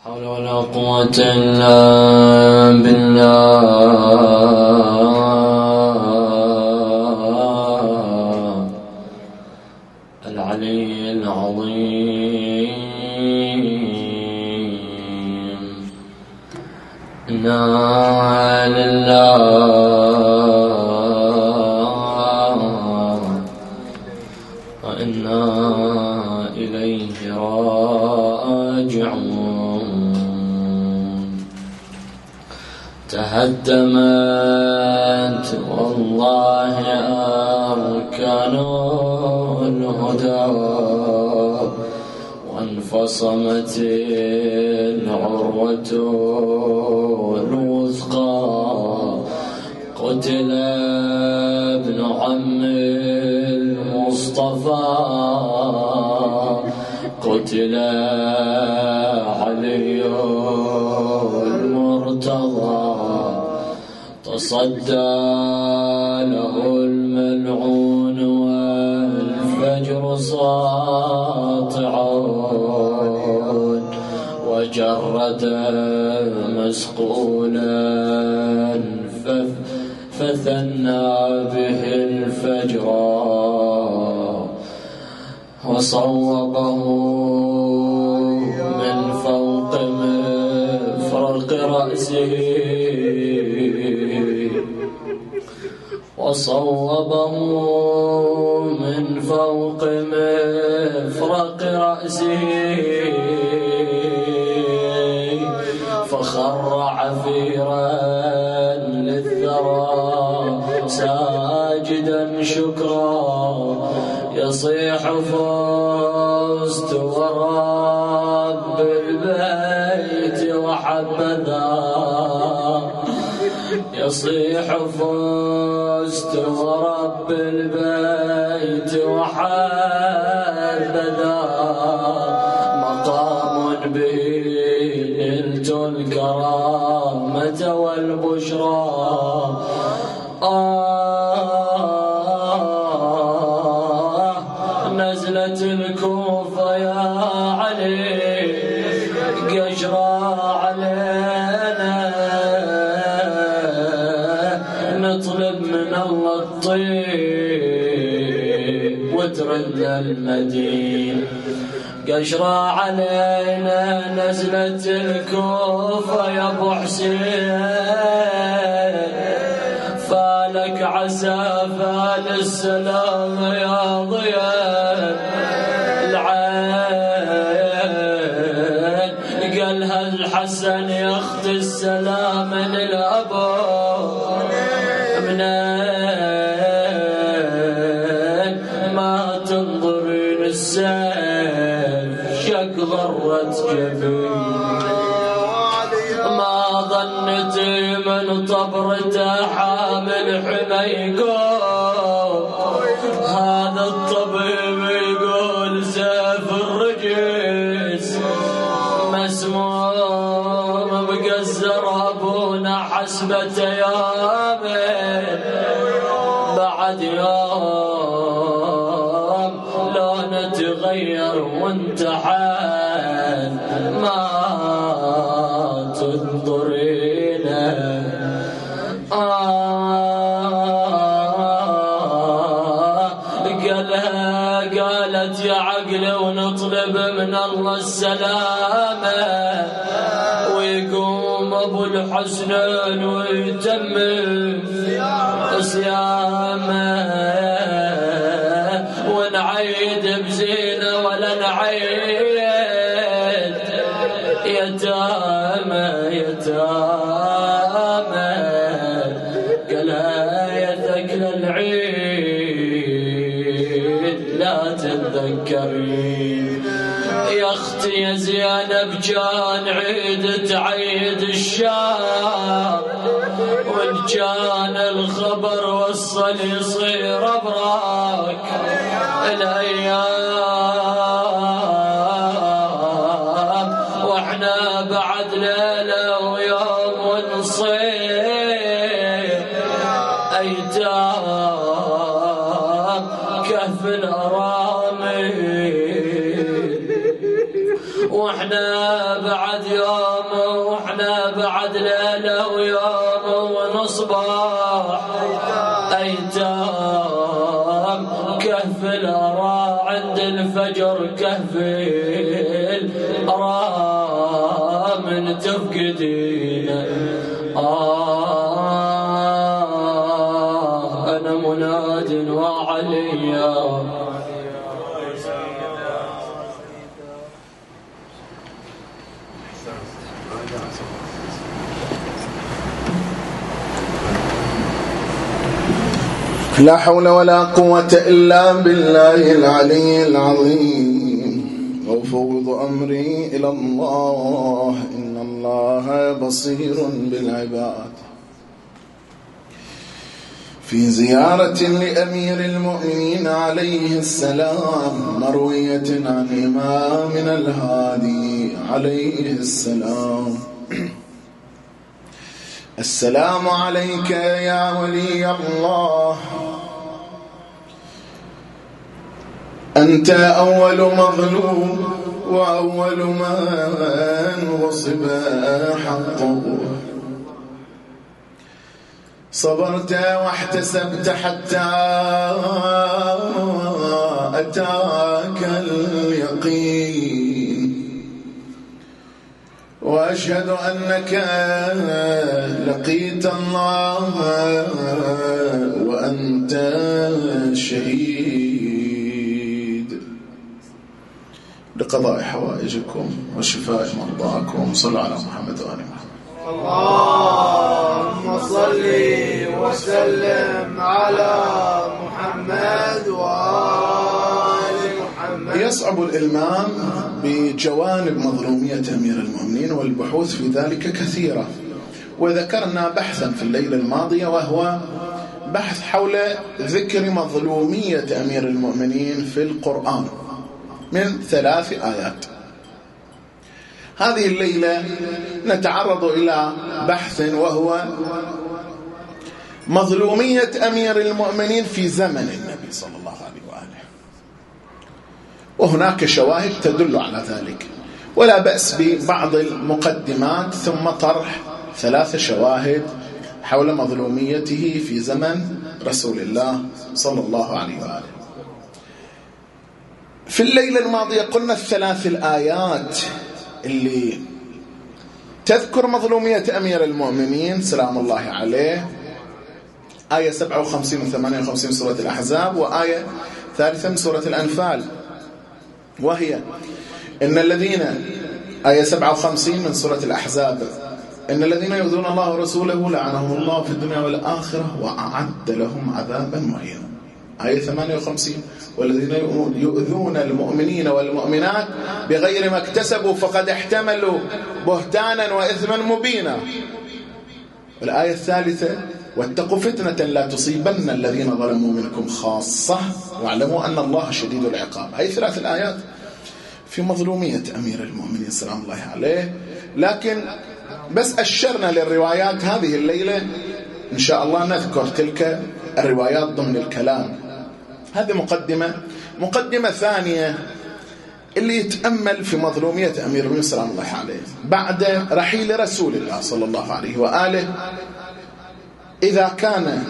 حول ولا قوة إلا بالله العلي العظيم. إنا لله وإنا إليه راجعون. تهدمت والله أركان الهدى وانفصمت العروة الوثقى. قتل ابن عم المصطفى، قتل علي المرتضى. تصدى له الملعون والفجر ساطع، وجرد مسقولا فثنى به الفجر، وصوبه من فوق مفرق رأسه، وصوبه من فوق مفرق رأسه، فخر عفيرا للثرى ساجدا شكرا، يصيح فزت ورب البيت وحبذا، يصيح فزت ورب البيت وحبذا. مقام به نلت الكرامة والبشرى. نزلت الكوفة يا علي قشرى علينا، نطلب من الله الطيب وترد المدينة. قشرى علينا نزلت الكوفة يا ابو حسين، فالك عسى فال السلام يا ضياء العين. قالها الحسن يا اخت السلام للابو، منين ما تنظرين السيف شق ضرت جبين. ما ظنتي من طبرته حامل حميكم، هذا الطبيب يقول سيف الرجيس مسموم مقزر ابونا حسبة يومين بعد يوم لو نتغير وانتحل ما تنظرينا. قالت يا عقل ونطلب من الله السلامة، ويقوم ابو الحسنين ويتمم صيامه، ونعيد بزينه ولا نعيد يتامى يتامى. قالها يا ثقل العيد لا تتذكرين يا اختي يا زينب، كان عيد تعيد الشام، وان كان الخبر وصل يصير ابراك الايام، واحنا بعد ليله ويوم ونصير ايتام كهف الارامل، واحنا بعد يوم واحنا بعد ليلة ويوم ونصبح أيتام. كهف الأرى عند الفجر، كهف الأرى من تفقدينا. أنا مناد وعليا لا حول ولا قوة إلا بالله العلي العظيم. وأفوض أمري إلى الله إن الله بصير بالعباد. في زيارة لأمير المؤمنين عليه السلام مروية عن إمامنا الهادي عليه السلام: السلام عليك يا ولي الله، أنت أول مظلوم وأول من غصب حقه. صبرت واحتسبت حتى أتاك اليقين، وأشهد أنك لقيت الله وأنت شهيد. لقضاء حوائجكم وشفاء مرضاكم صلوا على محمد وآل محمد. اللهم صل وسلم على محمد وآل محمد. يصعب الإلمام بجوانب مظلومية أمير المؤمنين والبحوث في ذلك كثيرة، وذكرنا بحثا في الليلة الماضية وهو بحث حول ذكر مظلومية أمير المؤمنين في القرآن من 3 آيات. هذه الليلة نتعرض إلى بحث وهو مظلومية أمير المؤمنين في زمن النبي صلى الله عليه وآله، وهناك شواهد تدل على ذلك، ولا بأس ببعض المقدمات ثم طرح 3 شواهد حول مظلوميته في زمن رسول الله صلى الله عليه وآله. في الليلة الماضية قلنا 3 الآيات اللي تذكر مظلومية أمير المؤمنين سلام الله عليه: آية 57 و 58 سورة الأحزاب، وآية 3 من سورة الأنفال، وهي إن الذين آية 57 من سورة الأحزاب: إن الذين يؤذون الله ورسوله لعنهم الله في الدنيا والآخرة وأعد لهم عذابا مهينا. آية 58: والذين يؤذون المؤمنين والمؤمنات بغير ما اكتسبوا فقد احتملوا بهتانا وإثما مبينا. الآية 3: واتقوا فتنة لا تصيبن الذين ظلموا منكم خاصة واعلموا أن الله شديد العقاب. هذه 3 الآيات في مظلومية أمير المؤمنين سلام الله عليه، لكن بس أشرنا للروايات. هذه الليلة إن شاء الله نذكر تلك الروايات ضمن الكلام. هذه مقدمة ثانية اللي يتأمل في مظلومية أمير المؤمنين سلام الله عليه بعد رحيل رسول الله صلى الله عليه وآله. إذا كان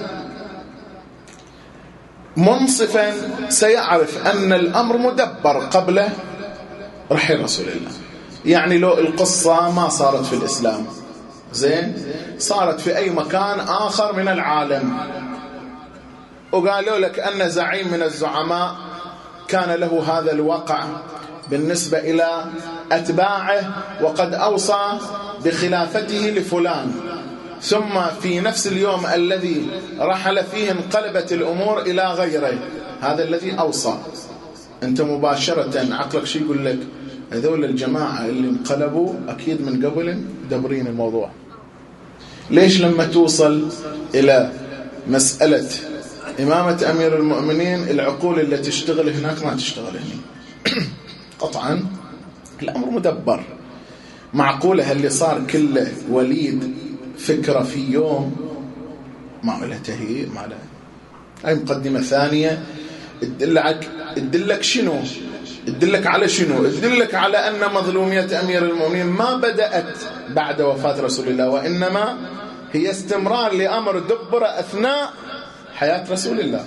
منصفا سيعرف أن الأمر مدبر قبل رحيل رسول الله. يعني لو القصة ما صارت في الإسلام زين، صارت في أي مكان آخر من العالم، وقالوا لك أن زعيم من الزعماء كان له هذا الوقع بالنسبة إلى أتباعه وقد أوصى بخلافته لفلان، ثم في نفس اليوم الذي رحل فيه انقلبت الأمور إلى غيره، هذا الذي أوصى. أنت مباشرة عقلك شيء يقول لك هذول الجماعة اللي انقلبوا أكيد من قبل دبرين الموضوع. ليش لما توصل إلى مسألة إمامة أمير المؤمنين العقول اللي تشتغل هناك ما تشتغل هنا؟ قطعا الأمر مدبر. معقولة اللي صار كله وليد فكرة في يوم ما له تهيئ ما له. هاي مقدمة ثانية تدلك شنو تدلك على شنو؟ تدلك على أن مظلومية أمير المؤمنين ما بدأت بعد وفاة رسول الله، وإنما هي استمرار لأمر دبر أثناء حياة رسول الله.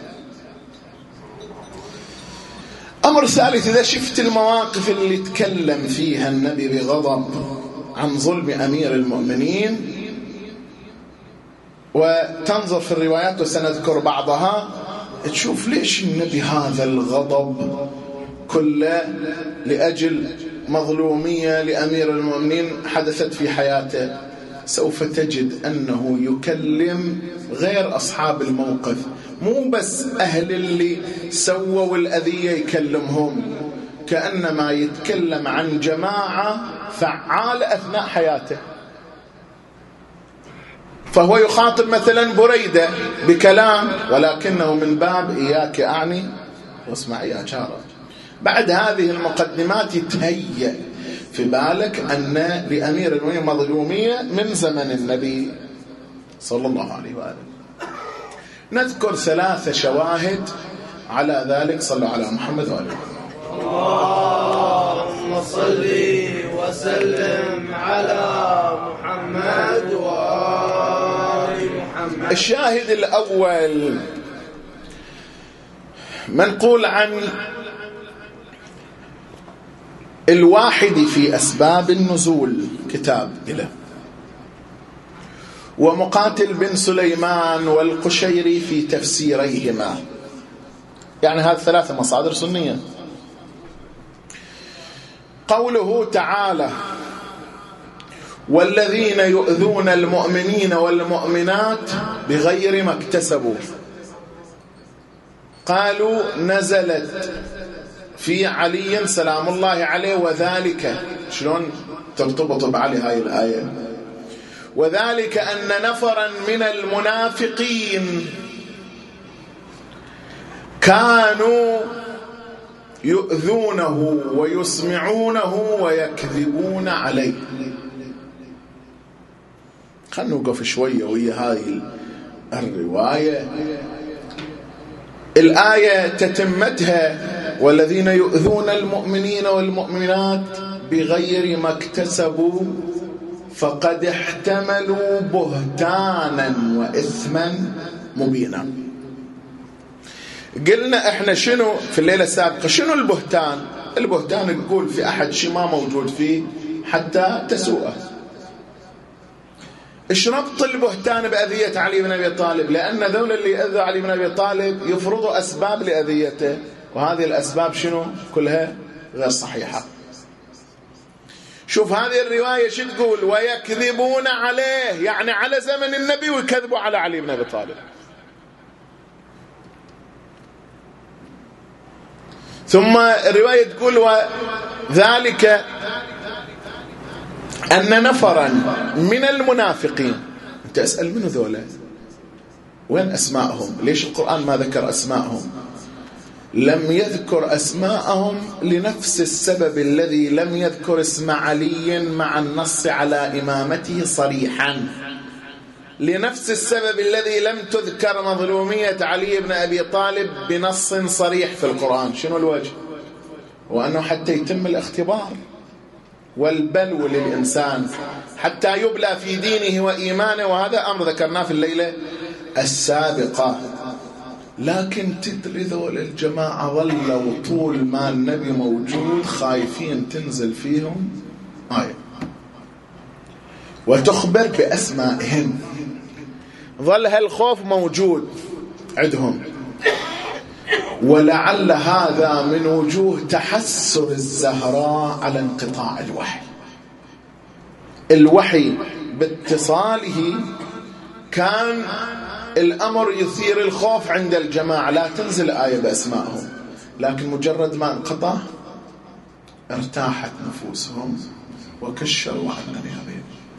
أمر ثالث، إذا شفت المواقف اللي تكلم فيها النبي بغضب عن ظلم أمير المؤمنين وتنظر في الروايات وسنذكر بعضها، تشوف ليش النبي هذا الغضب كله لأجل مظلومية لأمير المؤمنين حدثت في حياته. سوف تجد أنه يكلم غير أصحاب الموقف، مو بس أهل اللي سووا الأذية يكلمهم، كأنما يتكلم عن جماعة فعالة أثناء حياته. فهو يخاطب مثلا بريدة بكلام، ولكنه من باب إياك أعني واسمع يا جارة. بعد هذه المقدمات يتهيأ في بالك أن لأمير المؤمنين مظلومية من زمن النبي صلى الله عليه وآله. نذكر 3 شواهد على ذلك. صلوا على محمد وآله. اللهم صل وسلم على محمد وآل محمد. الشاهد الأول منقول عن الواحد في أسباب النزول، كتاب له، ومقاتل بن سليمان والقشيري في تفسيريهما، يعني هذه 3 مصادر سنية. قوله تعالى: والذين يؤذون المؤمنين والمؤمنات بغير ما اكتسبوا، قالوا نزلت في علي سلام الله عليه، وذلك شلون ترتبط بعلي هاي الآية؟ وذلك أن نفرا من المنافقين كانوا يؤذونه ويسمعونه ويكذبون عليه. خلنا نوقف شوية وهي هاي الرواية. الآية تتمتها: والذين يؤذون المؤمنين والمؤمنات بغير ما اكتسبوا فقد احتملوا بهتانا وإثما مبينا. قلنا احنا شنو في الليلة السابقة؟ شنو البهتان؟ البهتان يقول في أحد شيء ما موجود فيه حتى تسوءه. ايش ربط البهتان بأذية علي بن أبي طالب؟ لأن ذول اللي أذوا علي بن أبي طالب يفرضوا أسباب لأذيته، وهذه الأسباب شنو؟ كلها غير صحيحة. شوف هذه الرواية شو تقول؟ ويكذبون عليه، يعني على زمن النبي، ويكذبوا على علي بن أبي طالب. ثم الرواية تقول: وذلك أن نفرا من المنافقين. أنت أسأل منو ذولا؟ وين أسماءهم؟ ليش القرآن ما ذكر أسماءهم؟ لم يذكر أسماءهم لنفس السبب الذي لم يذكر اسم علي مع النص على إمامته صريحا، لنفس السبب الذي لم تذكر مظلومية علي بن أبي طالب بنص صريح في القرآن. شنو الوجه؟ وأنه حتى يتم الاختبار والبلو للإنسان حتى يبلى في دينه وإيمانه، وهذا أمر ذكرناه في الليلة السابقة. لكن تدري ذول الجماعة ظلوا طول ما النبي موجود خايفين تنزل فيهم آية وتخبر بأسمائهم. ظل هالخوف موجود عندهم، ولعل هذا من وجوه تحسر الزهراء على انقطاع الوحي. الوحي باتصاله كان الأمر يثير الخوف عند الجماعة، لا تنزل آية بأسمائهم، لكن مجرد ما انقطع ارتاحت نفوسهم وكشروا عن نبيهم.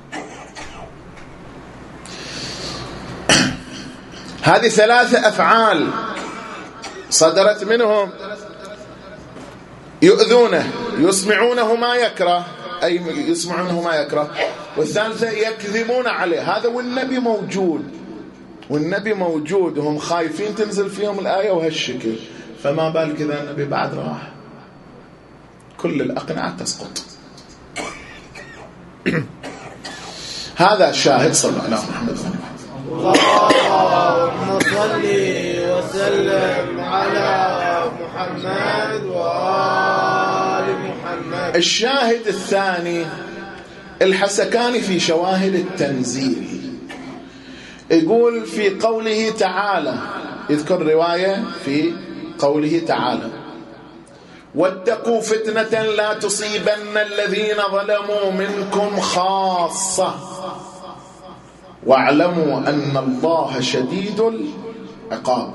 هذه 3 أفعال صدرت منهم: يؤذونه، يسمعونه ما يكره، أي يسمعونه ما يكره، والثالثة يكذبون عليه. هذا والنبي موجود، والنبي موجود وهم خايفين تنزل فيهم الآية وهالشكل، فما بالك إذا النبي بعد راح. كل الأقنعة تسقط. هذا شاهد. صلى على محمد. اللهم صل وسلم على محمد وآل محمد. الشاهد الثاني الحسكاني في شواهد التنزيل، يقول في قوله تعالى، يذكر رواية في قوله تعالى: واتقوا فتنة لا تصيبن الذين ظلموا منكم خاصة واعلموا أن الله شديد العقاب.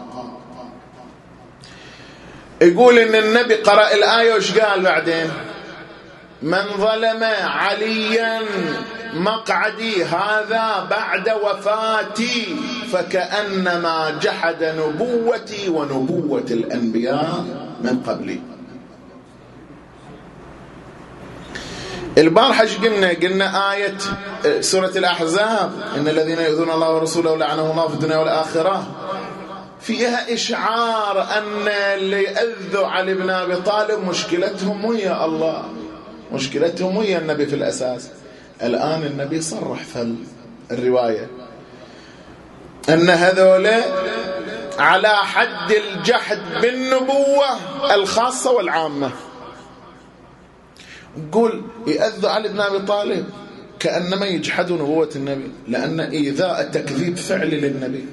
يقول إن النبي قرأ الآية وش قال بعدين؟ من ظلم عليا مقعدي هذا بعد وفاتي فكأنما جحد نبوتي ونبوة الأنبياء من قبلي. البارحة قلنا آية سورة الأحزاب: إن الذين يؤذون الله ورسوله لعنهم الله في الدنيا والآخرة، فيها إشعار أن اللي يؤذوا علي بن أبي طالب مشكلتهم ويا الله، مشكلتهم ويا النبي في الأساس. الآن النبي صرح في الرواية أن هذول على حد الجحد بالنبوة الخاصة والعامة. يقول يؤذوا علي بن أبي طالب كأنما يجحدوا نبوة النبي، لأن إيذاء تكذيب فعلي للنبي.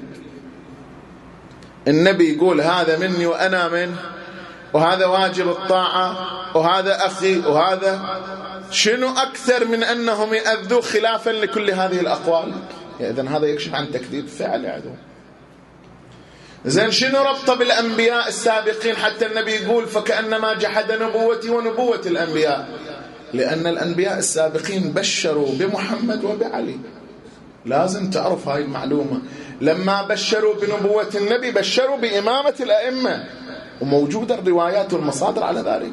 النبي يقول هذا مني وأنا منه، وهذا واجب الطاعة، وهذا أخي، وهذا شنو أكثر من أنهم يؤذوا خلافا لكل هذه الأقوال؟ إذن هذا يكشف عن تكذيب فعلي عدو. زين شنو ربطه بالأنبياء السابقين حتى النبي يقول فكأنما جحد نبوتي ونبوة الأنبياء؟ لأن الأنبياء السابقين بشروا بمحمد وبعلي. لازم تعرف هاي المعلومة. لما بشروا بنبوة النبي بشروا بإمامة الأئمة، وموجودة الروايات والمصادر على ذلك.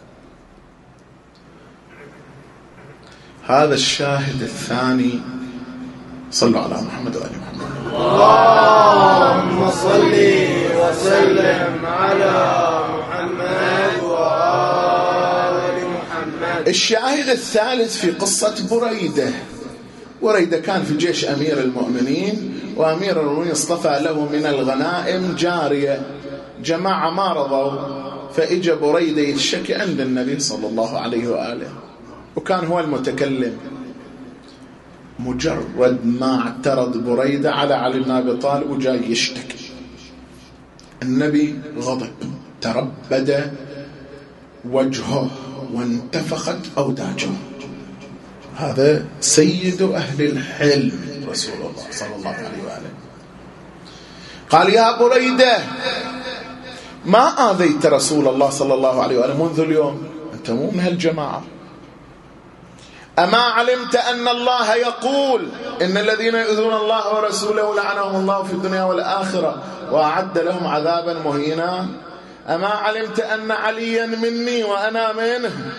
هذا الشاهد الثاني. صلوا على محمد وآل محمد. اللهم صل وسلم على محمد وآل محمد. الشاهد الثالث في قصة بريدة. بريدة كان في جيش أمير المؤمنين، وأمير المؤمنين اصطفى له من الغنائم جارية. جماعة ما رضوا، فإجا بريدة يشكي عند النبي صلى الله عليه وآله، وكان هو المتكلم. مجرد ما اعترض بريدة على علي بن أبي طالب وجاي يشتكي، النبي غضب، تربد وجهه وانتفخت أوداجه. هذا سيد أهل الحلم رسول الله صلى الله عليه وآله. قال: يا بريدة، ما آذيت رسول الله صلى الله عليه وآله منذ اليوم؟ أنت مو من هالجماعة. أما علمت أن الله يقول: إن الذين يؤذون الله ورسوله لعنهم الله في الدنيا والآخرة وأعد لهم عذابا مهينا؟ أما علمت أن عليا مني وأنا منه،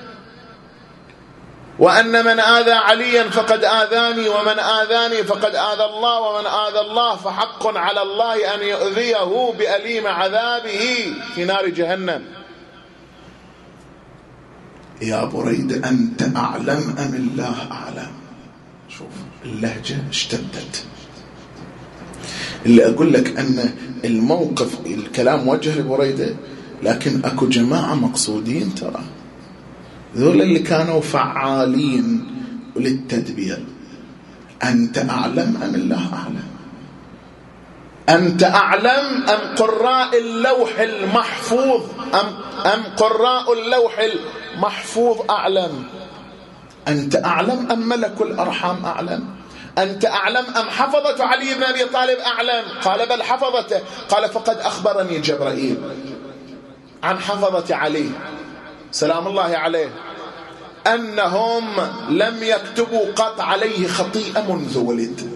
وأن من آذى عليا فقد آذاني، ومن آذاني فقد آذى الله، ومن آذى الله فحق على الله أن يؤذيه بأليم عذابه في نار جهنم. يا بريد، أنت أعلم أم الله أعلم؟ شوف اللهجة اشتدت. اللي أقول لك أن الموقف الكلام وجه لبريدة، لكن أكو جماعة مقصودين ترى، ذول اللي كانوا فعالين للتدبير. أنت أعلم أم الله أعلم؟ أنت أعلم أم قراء اللوح المحفوظ أم قراء اللوح المحفوظ أعلم؟ أنت أعلم أم ملك الأرحام أعلم؟ أنت أعلم أم حفظة علي بن أبي طالب أعلم؟ قال: بل حفظته. قال: فقد أخبرني جبرائيل عن حفظة علي سلام الله عليه أنهم لم يكتبوا قط عليه خطيئة منذ ولد.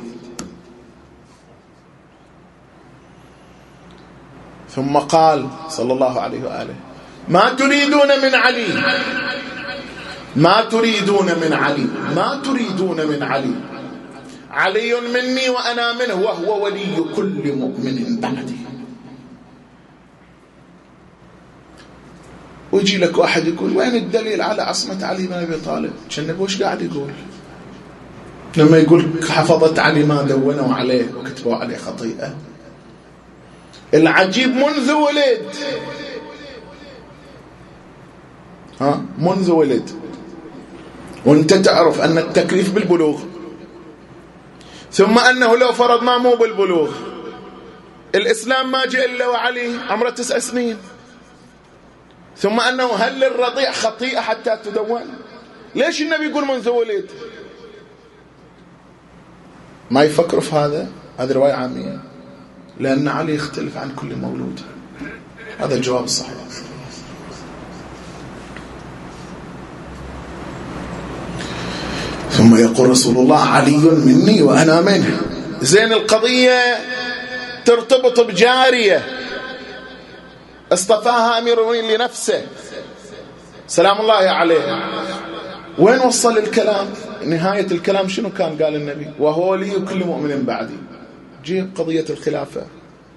ثم قال صلى الله عليه وآله: ما تريدون من علي؟ ما تريدون من علي؟ ما تريدون من علي؟ علي مني وأنا منه، وهو ولي كل مؤمن بعدي. ويجي لك واحد يقول وين الدليل على عصمة علي بن أبي طالب؟ كان وش قاعد يقول لما يقول حفظت علي ما دونوا عليه وكتبوا عليه خطيئة؟ العجيب منذ ولد، منذ ولد وانت تعرف أن التكليف بالبلوغ، ثم أنه لو فرضنا مو بالبلوغ الإسلام ما جاء إلا وعلي عمره 9 سنين، ثم أنه هل للرضيع خطيئة حتى تدون؟ ليش النبي يقول منذ ولد؟ ما يفكروا في هذا؟ هذه رواية عامية، لأن علي يختلف عن كل مولود. هذا الجواب الصحيح. ثم يقول رسول الله علي مني وأنا منه. زين القضية ترتبط بجارية اصطفاها أمير المؤمنين لنفسه سلام الله عليه. وين وصل الكلام؟ نهاية الكلام شنو كان؟ قال النبي وهو ولي كل مؤمن بعدي. جيب قضية الخلافة.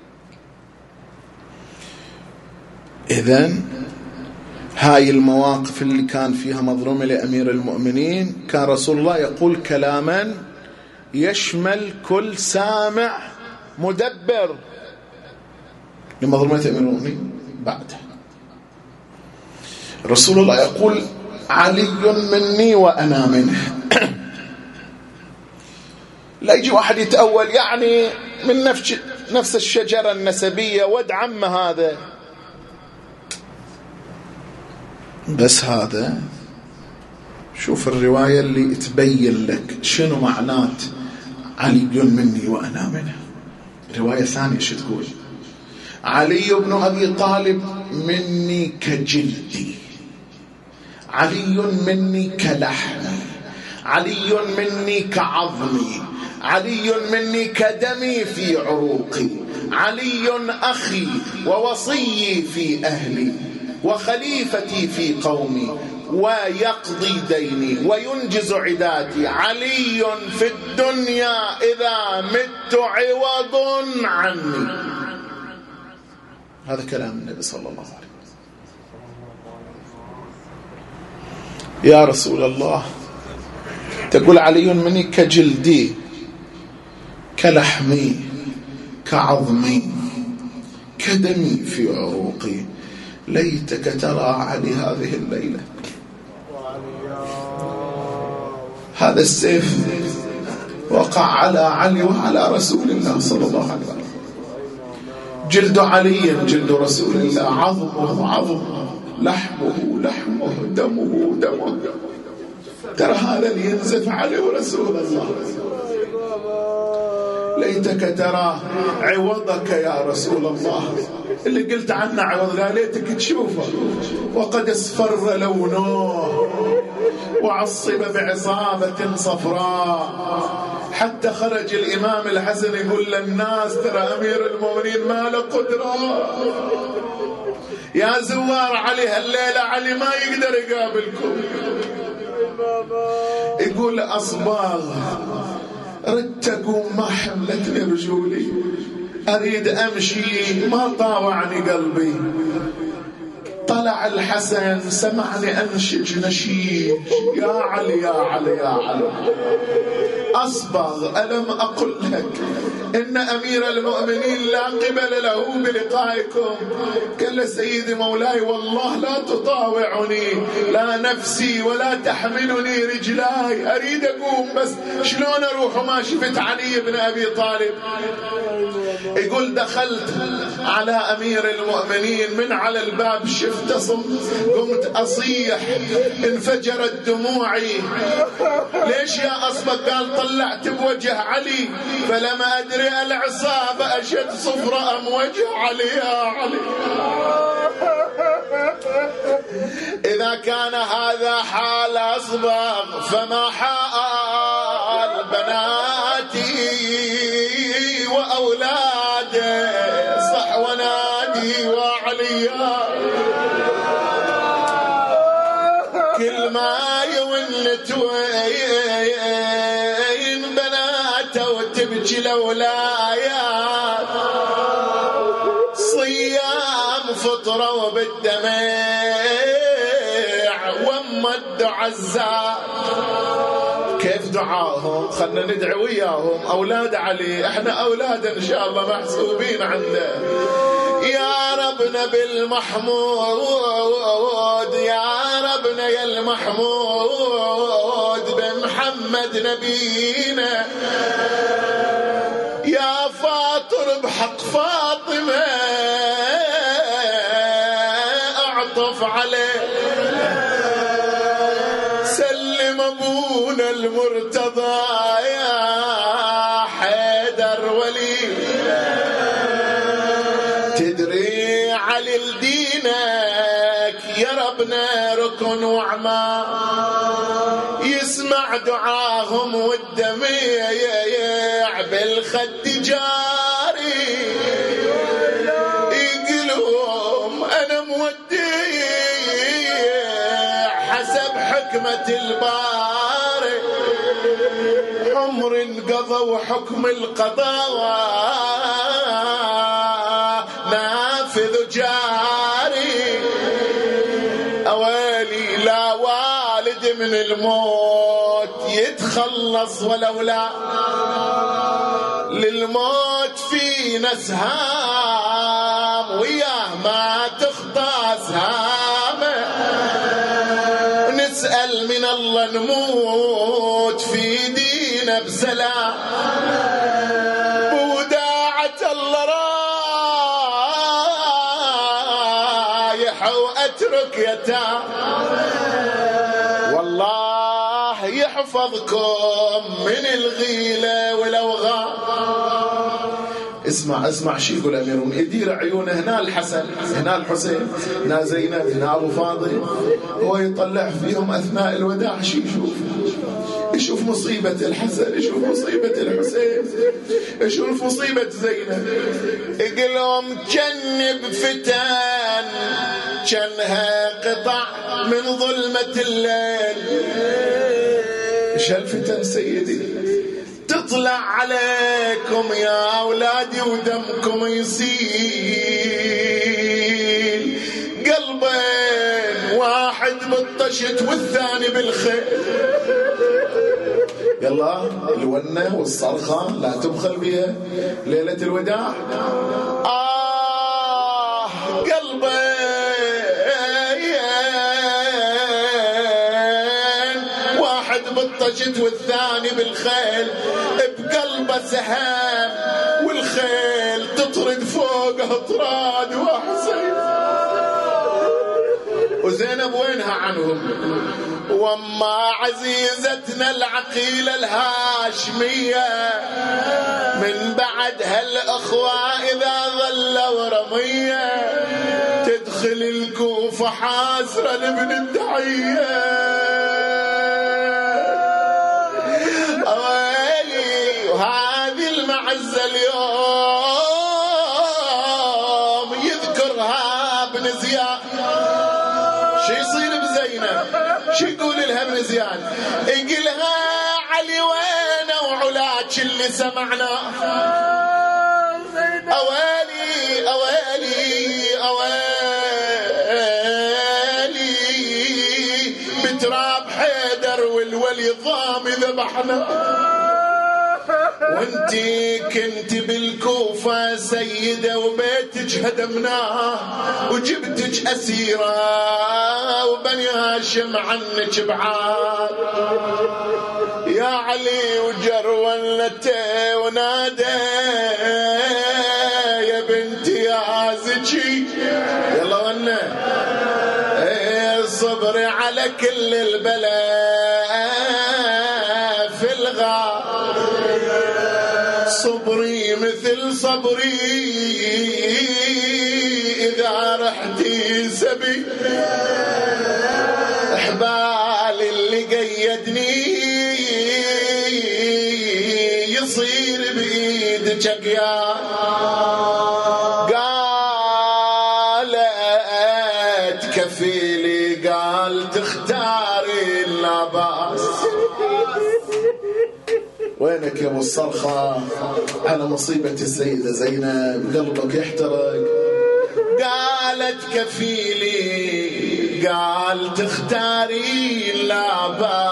إذن هاي المواقف اللي كان فيها مظلومة لأمير المؤمنين كان رسول الله يقول كلاما يشمل كل سامع مدبر لمظلومة أمير المؤمنين بعده. رسول الله يقول علي مني وأنا منه. لا يجي واحد يتأول يعني من نفس الشجرة النسبية ود عم هذا، بس هذا شوف الرواية اللي تبين لك شنو معنات علي مني وأنا منه. رواية ثانية شو تقول؟ علي بن أبي طالب مني كجلدي، علي مني كلحمي، علي مني كعظمي، علي مني كدمي في عروقي، علي أخي ووصيي في أهلي وخليفتي في قومي ويقضي ديني وينجز عداتي، علي في الدنيا إذا مت عوض عني. هذا كلام النبي صلى الله عليه وسلم. يا رسول الله تقول علي مني كجلدي كلحمي كعظمي كدمي في عروقي، ليتك ترى علي هذه الليلة. هذا السيف وقع على علي وعلى رسول الله صلى الله عليه وسلم. جلد علي جلد رسول الله، عظمه عظمه، لحمه لحمه، دمه دمه. ترى هذا اللي ينزف عليه رسول الله. ليتك ترى عوضك يا رسول الله، اللي قلت عنه عوض، لا ليتك تشوفه وقد اصفر لونه وعصب بعصابة صفراء، حتى خرج الإمام الحسن يقول للناس ترى أمير المؤمنين ما له قدرة، يا زوار علي هالليلة علي ما يقدر يقابلكم. يقول أصباغ ردت أقوم ما حملتني رجولي، أريد أمشي ما طاوعني قلبي. طلع الحسن سمعني أنشج نشيج، يا علي يا علي يا علي. أصبغ ألم أقل لك إن أمير المؤمنين لا قبل له بلقائكم؟ قال سيدي مولاي والله لا تطاوعني لا نفسي ولا تحملني رجلاي، أريد أقوم بس شلون أروح وما شفت علي بن أبي طالب. يقول دخلت على أمير المؤمنين من على الباب شفت قمت أصيح انفجرت دموعي. ليش يا أصبغ؟ قال طلعت بوجه علي فلما أدري العصابة أشد صفرة أم وجه علي يا علي. إذا كان هذا حال أصبغ فما حال بناتي وأولادي. صح ونادي وعليا كل ما يولت وين بناته وتبكي الأولاد، صيام فطرة وبالدمين الدعاء الزاد. كيف دعاهم؟ خلنا ندعو وياهم. أولاد علي، احنا أولاد إن شاء الله محسوبين عنده. يا ربنا بالمحمود، يا ربنا يا المحمود بمحمد نبينا، يا فاطر بحق فاطمة أعطف عليه، سلم أبونا المرتضى يا حيدر ولي. تدري علي لدينك يا ربنا ركن وعمار، يسمع دعاهم والدميع بالخد جاري، يقولهم أنا مودع حسب حكمة الباري، عمر انقضى وحكم القضاء نافذ جاري. أوالي لا والد من الموت يتخلص ولولا، للموت فينا سهام وياه ما تخطى سهامه، نسأل من الله نموت في دينا بسلام. بوداعة الله رايح وأترك يتام، والله يحفظكم من الغيلة والأوغام. اسمع شي يقول أميرون، يدير عيونه هنا الحسن هنا الحسين هنا زينب هنا أبو فاضل، هو يطلع فيهم أثناء الوداع شي يشوف مصيبة الحسن، يشوف مصيبة الحسين، يشوف مصيبة زينب. يقول لهم جنب فتان كانها قطع من ظلمة الليل. ايش هالفتن سيدي؟ تطلع عليكم يا أولادي ودمكم يسيل، قلبين واحد بالطشت والثاني بالخيل. يلا الونة والصرخة لا تبخل بها ليلة الوداع. قلبين واحد بالطشت والثاني بالخيل، بقلبه سهام والخيل تطرد فوقه طراد وحسين. وزينب وينها عنهم؟ وما عزيزتنا العقيلة الهاشمية من بعد هالأخوة إذا ظلوا رمية، تدخل الكوفة حاسرة لابن الدعية. أويلي وهذه المعزة اليوم يذكرها ابن زياد. شو يصير بزينب؟ شو يقول لها ابن زياد؟ يقولها علي وين وعلاك اللي سمعنا. أوالي أوالي أوالي بتراب حيدر والولي ضام ذبحنا، وانتي كنت بالكوفة سيدة وبيتك هدمناه وجبتك أسيرة وبني هاشم عنك بعاد. يا علي وجرولته ونادى يا بنتي يا زكي، يلا ونا صبري على كل البلاء في الغار، صبري مثل صبري إذا رحتي سبي، إحبال اللي قيدني يصير بإيدك أقيار. قالت كفيلي قال تختاري اللباس. وينك يا ابو الصرخة على مصيبة السيدة زينب، قلبك يحترق. قالت كفيلي قال تختاري لا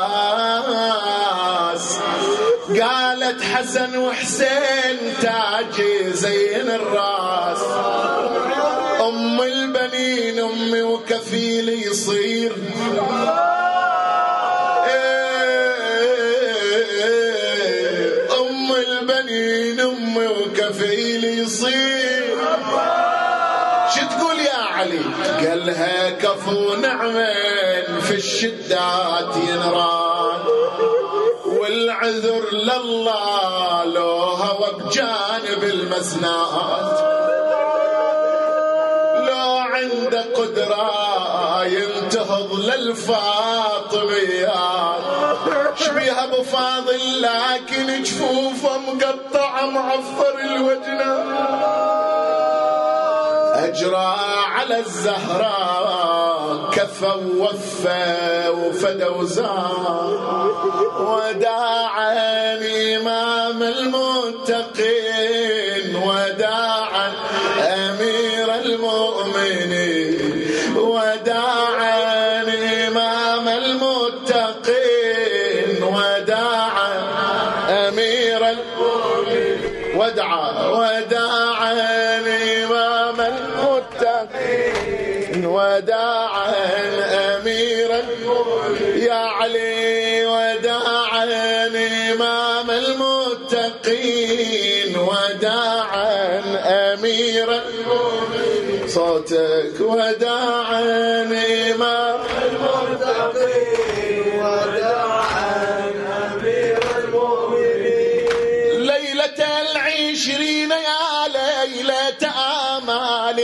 باس، قالت حسن وحسين تاجي زين الراس، أم البنين أمي وكفيلي يصير، أم البنين أمي وكفيلي يصير. شو تقول يا علي؟ قالها كفو نعمين في الشدات ينران، والعذر لله لو هوى بجانب المسنات، لو عنده قدرة ينتهض للفاطميات، شبيها ابو فاضل لكن جفوفه مقطعه معفر الوجنه، أجرى على الزهراء كفى ووفى وفدى وزار، وداعا إمام المتقين، وداعا أمير المؤمنين، وداعا إمام المتقين، وداعا أمير المؤمنين، وداعا إمام المتقين، وداعا أمير المؤمنين يا علي، وداعا إمام المتقين، وداعا أمير المؤمنين، صوتك وداعا إمام المتقين، وداعا أمير المؤمنين. ليلة 20 يا ليلة آمال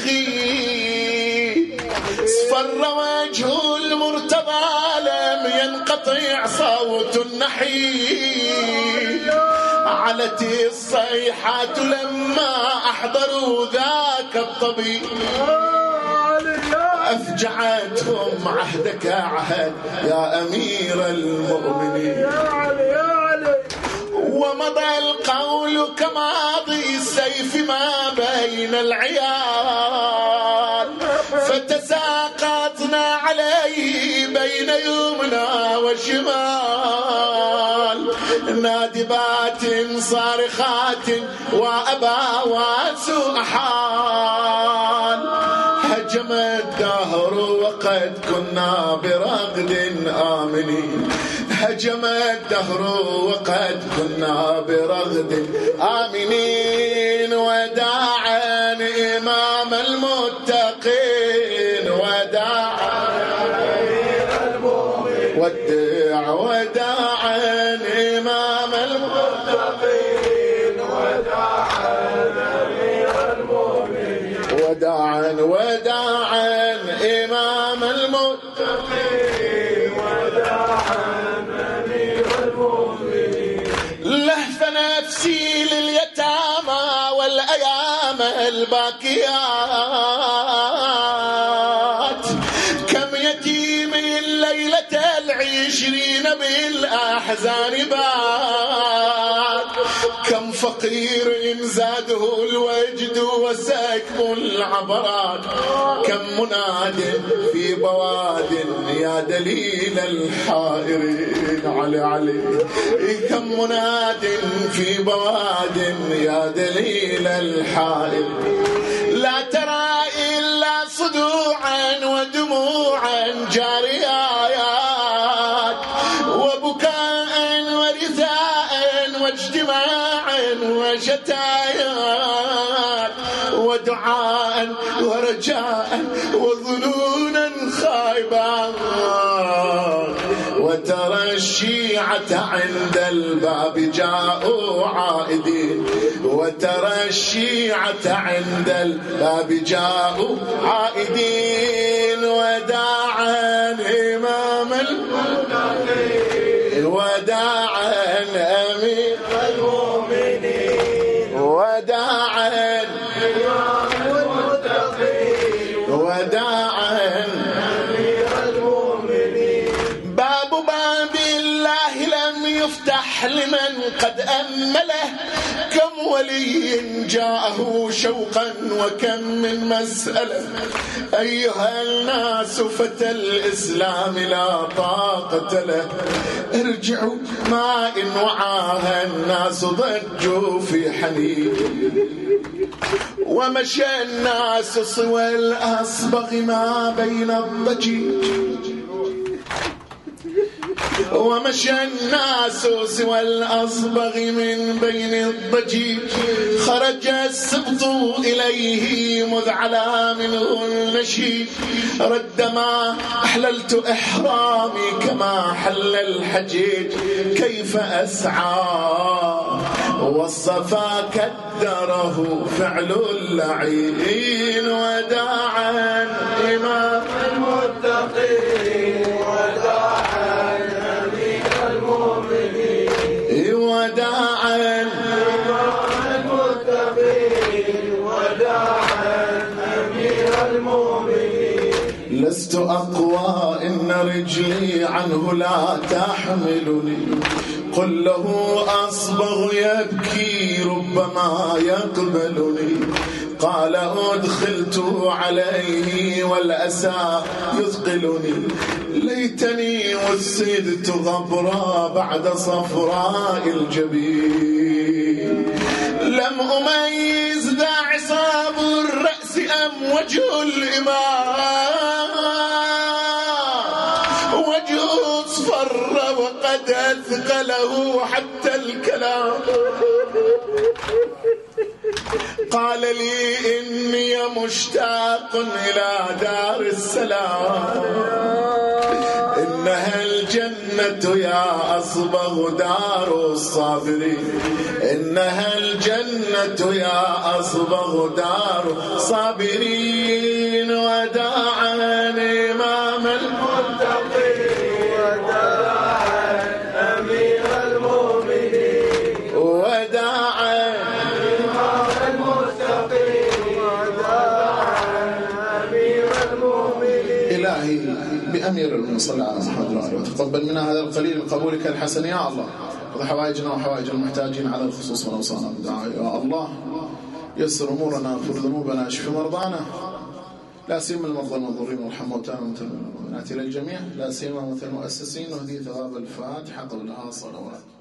تخيب، اصفر وجه المرتضى لم ينقطع صوت النحيب، علت الصيحات لما أحضروا ذاك الطبيب، أفجعتهم عهدك عهد يا أمير المؤمنين، ومضى القول كماضي السيف ما بين العيال، فتساقطنا عليه بين يمنى وشمال، نادبات صارخات وأباوات سوء حال، هجم الدهر وقد كنا برغد آمنين، هجم الدهر وقد كنا برغد آمنين، وداعا إمام المتقين، وداعا أمير المؤمنين، وداعا إمام المتقين، وداعا أمير المؤمنين، وداعا إمام المتقين، وداعا لهف نفسي لليتامى والأيام الباكيات، كم يتيم ليلة 20 بالأحزان بات، كم فقير زاده الوجد وسكب العبرات، كم مناد في بواد يا دليل الحائرين، علي علي، كم مناد في بواد يا دليل الحائرين، لا ترى إلا صدوعا ودموعا جاريات، وبكاء ورثاء واجتماعا وشتايات، ودعاء ورجاء وظنونا خايبات، وترى الشيعة عند الباب جاءوا عائدين، وترى الشيعة عند الباب جاءوا عائدين، وداعا إمام المتقين، وداعا أمير المؤمنين، وداعا إمام المتقين، وداعا أمير المؤمنين. باب الله لم يفتح لمن من قد أمله، كم ولي جاءه شوقا وكم من مسألة. أيها الناس فتى الإسلام لا طاقة له، ارجعوا ما إن وعاها الناس ضجوا في حنين. ومشى الناس صوى الأصبغ ما بين الضجيج، ومشى الناس سوى الأصبغ من بين الضجيج. خرج السبط إليه مذ علا منه النشيج، رد ما أحللت إحرامي كما حل الحجيج. كيف أسعى والصفا كدره فعل اللعين، وداعا إمام المتقين، وداعا أمير المؤمنين، وداعا المتقين، وداعا أمير المؤمنين. لست أقوى إن رجلي عنه لا تحملني، قل له أصبغ يبكي ربما يقبلني. قال أدخلت عليه والأسى يثقلني، ليتني وسدت غبرا بعد صفراء الجبين. لم أميز ذا عصاب الرأس أم وجه الإمام، وجه اصفر وقد أثقله حتى الكلام. قال لي إني مشتاق إلى دار السلام، إنها الجنة يا أصبغ دار الصابرين، إنها الجنة يا أصبغ دار الصابرين. وداعا إمام المتقين، وداعا أمير المؤمنين، وداعا إمام المتقين، وداعا أمير المؤمنين. إلهي بأمير المؤمنين صلى على محمد وآله وتقبل منا هذا القليل من قبولك الحسن يا الله، وضع حوائجنا وحوائج المحتاجين على الخصوص ونوصانا بالدعاء يا الله. يسر أمورنا، اغفر ذنوبنا، اشف مرضانا، لا سيما المرضى المضرين، وارحم موتانا وموتى الجميع، لا سيما موتى المؤسسين، واهدي ثواب الفاتحة قبلها صلوات.